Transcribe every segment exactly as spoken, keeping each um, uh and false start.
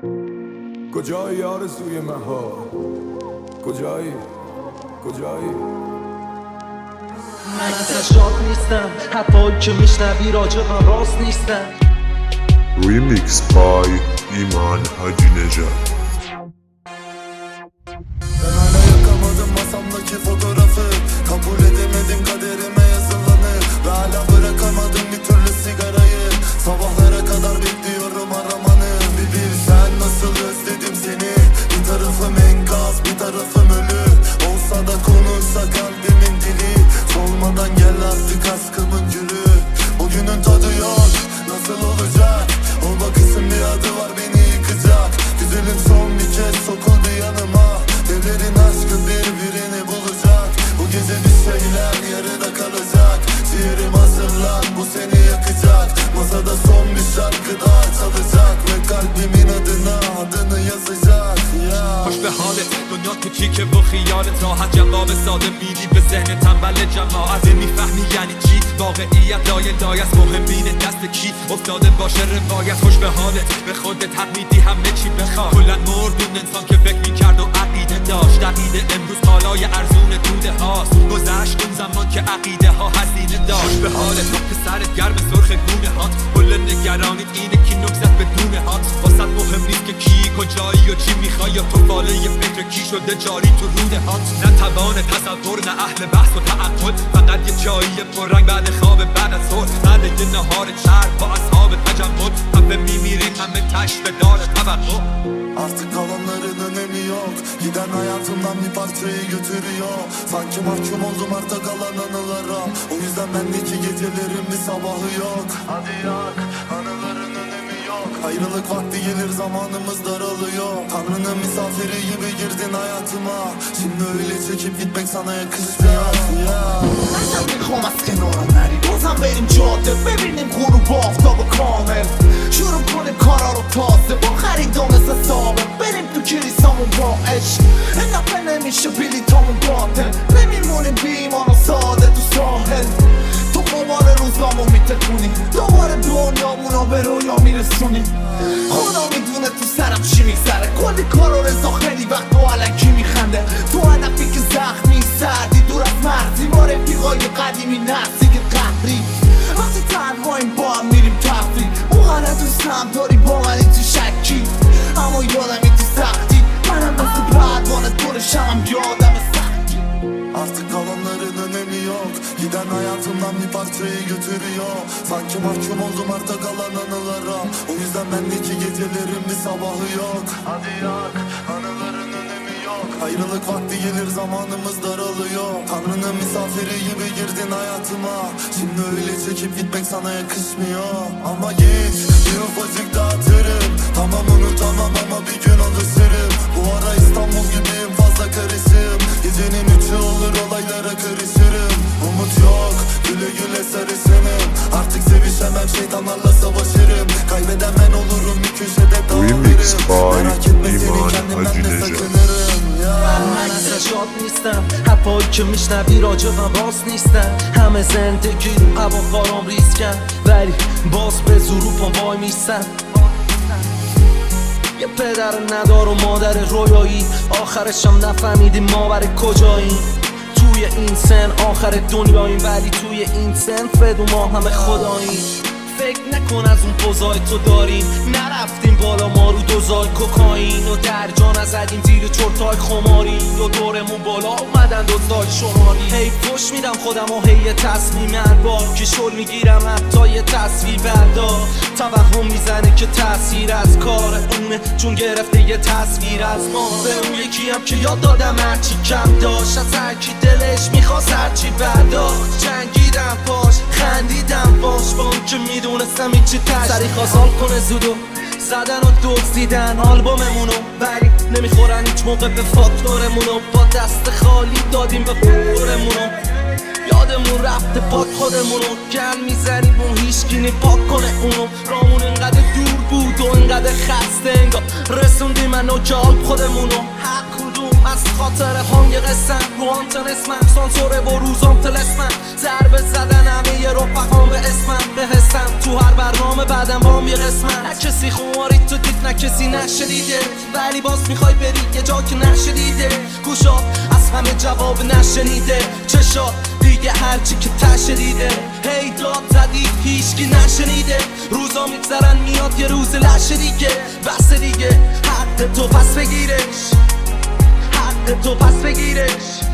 کجایی آرزوی مهار؟ کجایی؟ کجایی؟ من ازش شاد نیستم، حرفایی که میشنوی راجبم راست نیستم. ریمیکس بای ایمان حاجی نژاد. Ben hala yakamadım masamdaki fotoğrafı. Kabul edemedim kaderime yazılanı. Ve hala bırakamadım bir türlü sigarayı. Sabahlara kadar bekliyorum aramanı. Bir bilsen nasıl özledim seni. Bir tarafım enkaz bir tarafım ölü. Olsa da konuşsa kalbimin dili. Solmadan gel artık aşkımın gülü. Bugünün tadı yok nasıl olacak? O bakışın bir adı var beni yıkacak. Güzelim son bir kez sokuldu yanıma. Devlerin aşkı birbirini bulacak. Bu gece bir şeyler yarıda kalacak. Ciğerim hazırlan bu seni yakacak. Masada son bir şarkı daha çalacak. Ve kalbimin adına adını yazacak ya. خوش به حالت دنیا تو کیکه و خیالت راحت جواب ساده میدی به ذهن تنبل جماعت میفهمی یعنی چی واقعیت لای لای است مهمین دست کی افتاده باشه روایت خوش به حالت به خودت حق میدی همه چی بخواه کلن مرد اون انسان که فکر میکرد و عقیده داشت عقیده امروز پالای ارزون توده هاست گذشت اون زمان که عقیده ها هزینه داشت به حالت که سرت گرم سرخ گونه هات کل نگرانیت اینه که نکزت به دونه هات واسط مهم نیست که کی کجایی و چی میخوای یا تو فاله یه فکر کی شده جاری تو روده هات نه توان تصور نه اهل بحث و تعقل فقط یه جایی پررنگ بعد خواب بعد از ظهر بعد یه نهار چرب با اصحاب تجمل همه میمیریم همه تش به دار توقع Artık kalanların önemi yok. Giden hayatımdan bir parçayı götürüyor. Sanki mahkum oldum arta kalan anılara. O yüzden bendeki gecelerin bir sabahı yok. Hadi yak anıların önemi yok. Ayrılık vakti gelir zamanımız daralıyor. Tanrı'nın misafiri gibi girdin hayatıma. Şimdi öyle çekip gitmek sana yakışmıyor ya. ازم میخوام از کنارم نری بازم بریم جاده ببینیم غروب آفتاب کامل شروع کنیم کارا رو تازه با خریدام مثل ثابت بریم تو کلیسامون با عشق اینقدر نمیشه بلیطامون باطل نمیمونیم بی ایمان و ساده تو ساحل تو قمار روزامون میتکونی دوباره دنیامونو به رویا میرسونیم خدا میدونه تو سرم چی میگذره کلی کار و رضا خیلی وقت با علکی میخنده تو هدفی که زخمی سردی دور از مرزی ما رفیقای قدیمی نزدیک قهری وقتی تنهاییم با هم میریم تفریح اون غلط دوستم داری با منی تو شکی اما یادمی تو سختی منم مثل پروانه دورشم هم یادم سختی Artık kalanların önemi yok. Giden hayatımdan bir parçayı götürüyor. Sanki mahkum oldum arta kalan anılara. O yüzden bendeki gecelerin bir sabahı yok. Hadi yak anıların önemi yok. Ayrılık vakti gelir zamanımız daralıyor. Tanrı'nın misafiri gibi girdin hayatıma. Şimdi öyle çekip gitmek sana yakışmıyor. Ama git bir ufacık dağıtırım. Tamam unutamam ama bir gün alışırım. Bu ara İstanbul gibiyim fazla karışım. Gecenin üçü olur olaylara karışırım. Umut yok güle güle sarışınım. Artık sevişemem şeytanlarla savaşırım. Kaybeden ben olurum bir köşede dağılırım. Merak etme seni kendimden de sakınırım ya. من ازش شاد نیستم، حرفایی که میشنوی راجبم راست نیستم. همه زندگی رو هواخوارام ریز کن ولی باز به زور رو پام وای میستم. یه پدر ندار و مادر رویایی آخرشم نفهمیدیم ما برای کجاییم. توی این سن آخر دنیاییم ولی توی این سن فدو ما همه خداییم. فکر نکن از اون پوزای تو داریم نرفتیم بالا ما رو دوزای کوکائین و در جا نزدیم زیر چرتای خماری و دورمون بالا اومدن دوزای شماری. هی فش میدم خودم و هی تصمیم البار که شل میگیرم حتی یه تصویر بردار. توهم میزنه که تاثیر از کار اونه چون گرفته یه تصویر از ما. به اون یکی هم که یاد دادم هرچی کم داشت از هرکی دلش میخواست هرچی برداشت. جنگیدم پاش خندیدم باش با اون که میدونستم این چی تش سری خواستال کنه زودو زدن و دزدیدن آلبوممونو ولی نمیخورن هیچ موقع به فاکتورمونو. با دست خالی دادیم به خورمونو یادمون رفته پاک خودمونو گل میزنیم اون هیچکی نی پاک کنه اونو. رامون انقدر دور بود و انقدر خسته انگار رسه رسوندی منو که آل خودمونو هر کدوم از خاطر هم یه قسم رو آنتن اسمم سانسوره و روزام تلسمم ضربه زدن همه یه رفقام به اسمم به حسم تو هر برنامه بعدم بام یه قسمم نه کسی خماری تو دید نه کسی نشدیده ولی باز میخوای بری یه جا که نشدیده گوشات از همه جواب نشنیده چشات دیگه هرچی که تشدیده هی داد زدی هیچکی نشنیده روزا میگذرن میاد یه روز لشه دیگه بس دیگه حق تو پس بگیرش حق تو پس بگیرش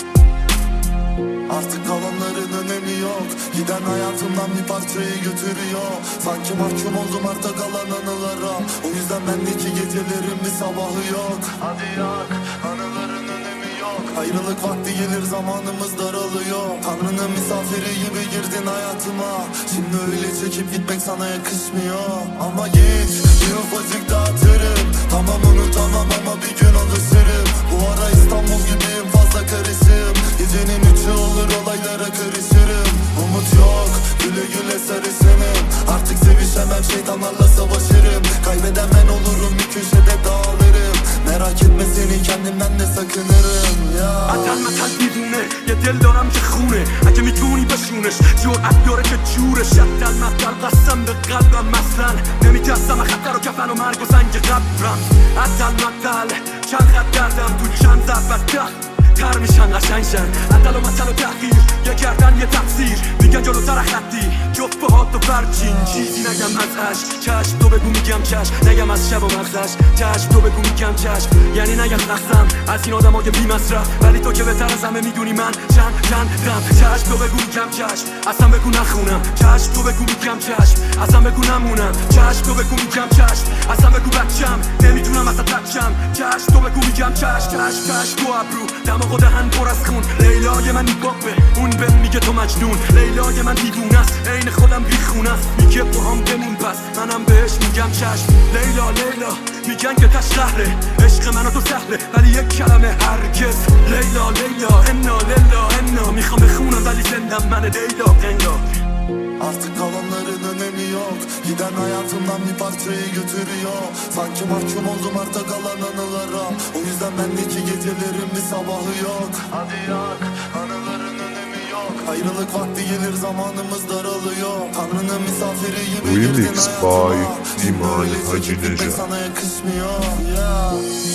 Artık kalanların önemi yok Giden hayatımdan bir parçayı götürüyor Sanki mahkum oldum arta kalan anılara O yüzden bendeki gecelerin bir sabahı yok Hadi yak anıların önemi yok Ayrılık vakti gelir zamanımız daralıyor Tanrı'nın misafiri gibi girdin hayatıma Şimdi öyle çekip gitmek sana yakışmıyor Ama git bir ufacık dağıtırım Tamam unutamam ama bir gün alışırım Bu ara İstanbul gibiyim fazla karışım Gecenin üçü olur olaylara karışırım Umut yok güle güle sarışınım Artık sevişemem şeytanlarla savaşırım Kaybeden ben olurum bir köşede dağılırım Merak etme seni kendimden de sakınırım ya اتل متل دیدونه یه دل دارم که خونه اگه میتونی بشونش جرأت بیاره که جورش اتل متل قسم به قلبم مثلا نمیترسم خطر و کفن و مرگ و زنگ قبرم اتل متل چند خط کردم تو چند ضربت ده تر میشن قشنگشن عدل و مطل و تحقیر یه گردن یه تفسیر میگن جلوتر خطی جفت پاهات و برچین چیزی نگم از عشق چشم تو بگو میگم چشم نگم از شب و مغزش چشم تو بگو میگم چشم یعنی نگم نخسم از این آدم های بی مصرف ولی تو که بهتر از همه میدونی من چند چند دم چشم تو بگو میگم چشم اصلا بگو نخونم چشم تو بگو میگم چشم اصلا بگو نمونم چشم تو بگو میگم چشم اصلا بگو بچم نمیتونم اصلا بچم چشم تو بگو میگم چشم چشم چشم تو ابرو دماغ و دهن پر از خون لیلای من نیباقه اون بهم میگه تو مجنون لیلای من دیوونه است عین خودم بیخونه است میگه با هم بمون پس منم بهش میگم چشم لیلا لیلا میگن که تش شهره عشق من و تو سهله ولی یک کلمه هرگز لیلا لیلا انا لیلا انا میخوام بخونم ولی زندم من لیلا قنگا Artık kalanların önemi yok Giden hayatımdan bir parçayı götürüyor Sanki mahkum oldum arta kalan anılara O yüzden bendeki gecelerin bir sabahı yok Hadi yak anıların önemi yok Ayrılık vakti gelir zamanımız daralıyor Tanrı'nın misafiri gibi girdin hayatıma Şimdi öyle çekip gitmek sana yakışmıyor yeah.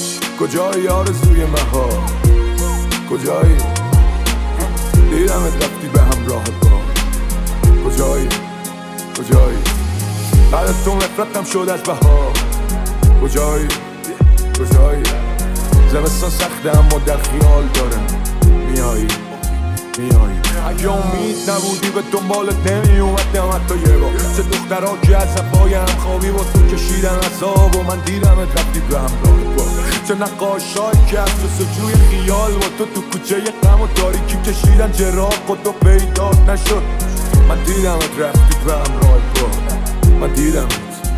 کجایی آرزوی مهار کجایی دیدمت رفتی به همراه با کجایی کجایی بعد از تو نفرتم شد از بهار کجایی کجایی زمستان سخته اما در خیال دارم میایی میایی اگه امید نبودی به دنبالت نمی اومدم حتی یه بار چه دخترها که از صفای هم خوابی با تو کشیدن عذاب و من دیدمت رفتی به همراه با چه نقاشایی که از جستجوی خیال با تو تو کوچه غم و تاریکی کشیدن چراغ و تو پیدات نشد من دیدمت رفتی به همراه با من دیدمت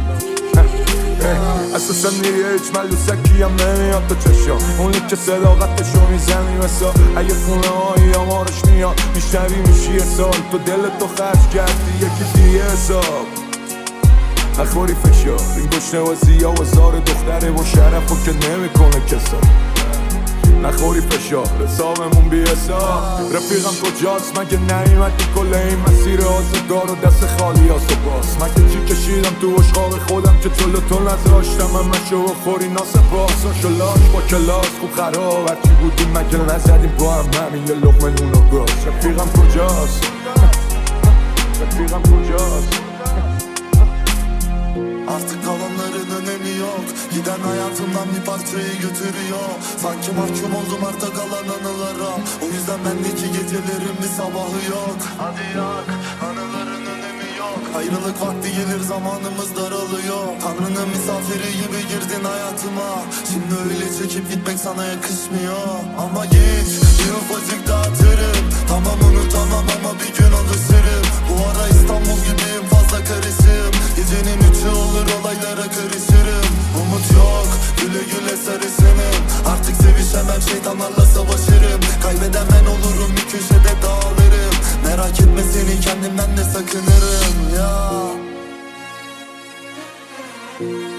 اساسا نیه هیچ ملوسکی هم نمیاد تو چشم اونی که صداقتشو میزنی مثلا اگه خونه هایی آمارش میاد میشنوی میشی سال تو دل تو خرج کردی یکی دیگه حساب نخوری فشار این گشنه بازی ها و زار دختره و شرف و که نمیکنه کسا نخوری فشار حسابمون بی حساب رفیقم کجاست مگه نیومدی کل این مسیر آزگار و دست خالی هاست و باز مگه چی کشیدم تو اشغال خودم که جلو تو نذاشتم همه شو خوری ناسپاس و شلاش با کلاس خوب خراب هرچی بودیم مگه نزدیم با هم همین یه لقمه نون و گاز رفیقم کجاست رفیقم کجاست Artık kalanların önemi yok Giden hayatımdan bir parçayı götürüyor Sanki mahkum oldum arta kalan anılara O yüzden bendeki gecelerin bir sabahı yok Hadi yak anıların önemi yok Ayrılık vakti gelir zamanımız daralıyor Tanrı'nın misafiri gibi girdin hayatıma Şimdi öyle çekip gitmek sana yakışmıyor Ama git bir ufacık dağıtırım Tamam unutamam ama bir gün alışırım Bu ara İstanbul gibiyim fazla karışım Gecenin üçü olur olaylara karışırım Umut yok güle güle sarışınım Artık sevişemem şeytanlarla savaşırım Kaybeden ben olurum bir köşede dağılırım Merak etme seni kendimden de sakınırım ya